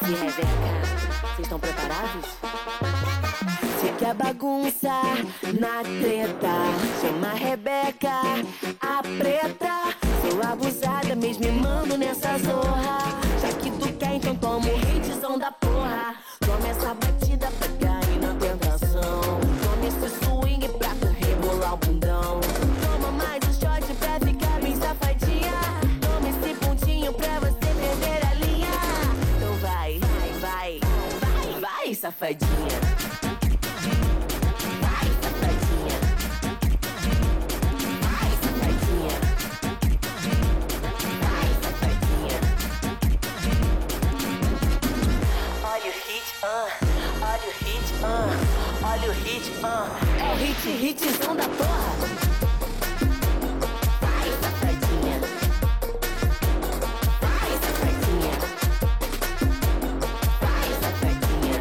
e Rebeca, vocês estão preparados? Você quer bagunça na treta, chama a Rebeca, a preta. Sou abusada, mesmo me mando nessa zorra. Já que tu quer, então toma o hitzão da porra. Toma essa batida pra cair na tentação. Toma esse swing pra tu rebolar o bundão. Toma mais um shot pra ficar bem safadinha. Toma esse pontinho pra você perder a linha. Então vai, vai, vai, vai, vai, safadinha. Vai, safadinha. Vai, safadinha. Vai, safadinha. Olha o hit, olha o hit, olha o hit, é o hitzão da porra. Vai, safadinha. Vai, safadinha. Vai, safadinha.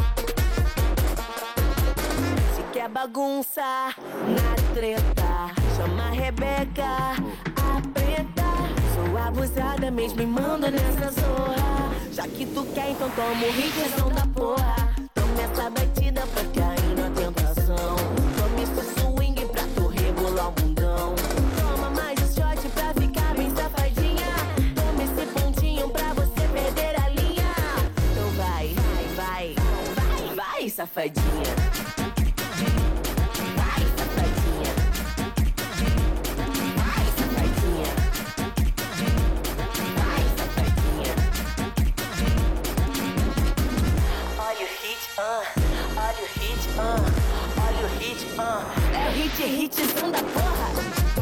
Se quer bagunça na treta, chama a Rebeca, a preta. Sou abusada, mesmo me manda nessa zorra. Já que tu quer, então toma o hitzão da porra. Toma essa batida pra cair na tentação. Toma esse swing pra tu rebolar o bundão. Toma mais um shot pra ficar bem safadinha. Toma esse pontinho pra você perder a linha. Então vai, vai, vai, vai, safadinha. Vai, safadinha. Vai, safadinha. Vai, safadinha. Olha o hit, olha o hit, olha o hit, é o hitzão da porra.